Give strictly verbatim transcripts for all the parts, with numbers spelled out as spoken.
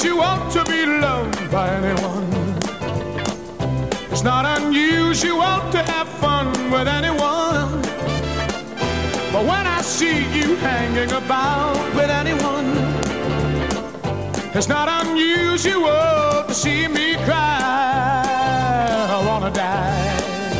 unusual to be loved by anyone. It's not unusual to have fun with anyone. But when I see you hanging about with anyone, it's not unusual to see me cry. I wanna die.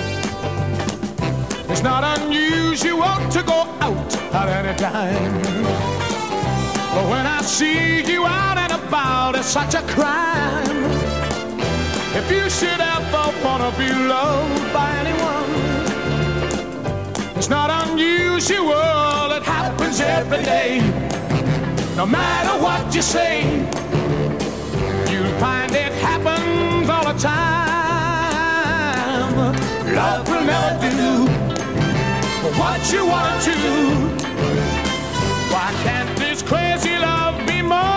It's not unusual to go out at any time. But when I see you out and about, it's such a crime. If you should ever wanna be loved by anyone, it's not unusual, it happens every day. No matter what you say, you'll find it happens all the time. Love will never do what you wanna do. Why can't this crazy love be more?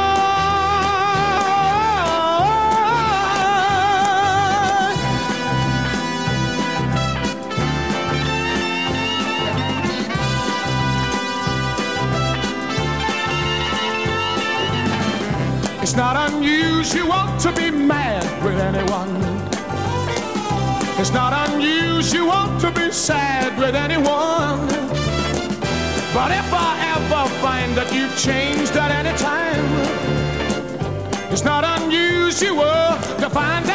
It's not unusual to be mad with anyone. It's not unusual to be sad with anyone. But if I ever find that you've changed at any time, it's not unusual to find